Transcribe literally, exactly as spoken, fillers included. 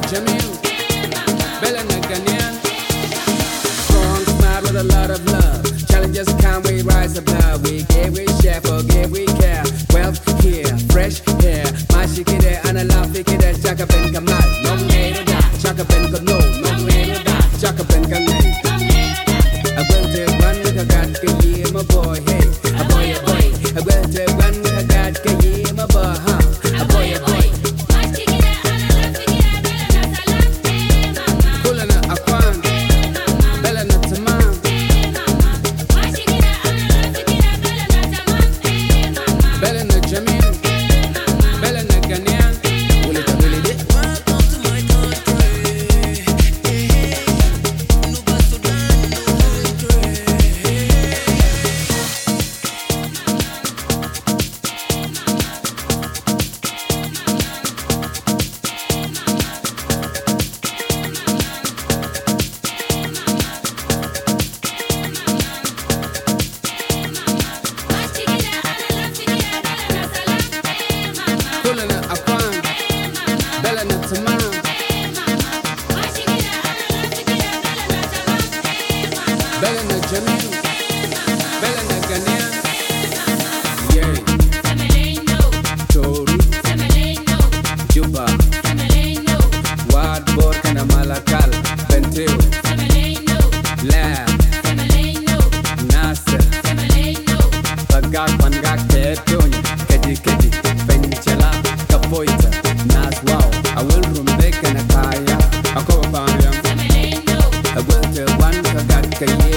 Jamil, Bella Ghanaian. Strong smile with a lot of love. Challenges come, we rise above. We give, we share, forgive, we care. Wealth here, fresh hair. Mashiki there, and I love it there. Chaka Ben Kamal, no way to die. Chaka Ben Kano, no way to die. Chaka Ben Kanay. I will take one with a God, can you, my boy, hey. A boy, a boy. I will take one with a God, can you, my boy, huh? A boy, a boy. Kulana Afan, Bella Natamam. Bella na Jamil, Bella na Ghanaian. Will it, will it? Welcome to my country. No bad to die, no country. Kulana Afan, Bella Natamam. Bella na Jamil, Bella na Ghanaian. Yeah, Tori, Juba, Wadbor kana Malakal, Benteo, Lab, Nasser, Pagak Pangak Tetonya, Kedi Kedi, Benchala, Kapoita, Nas Wow, I will rumbek and a kaya, a co-founder, I will tell one Kagat Kaye.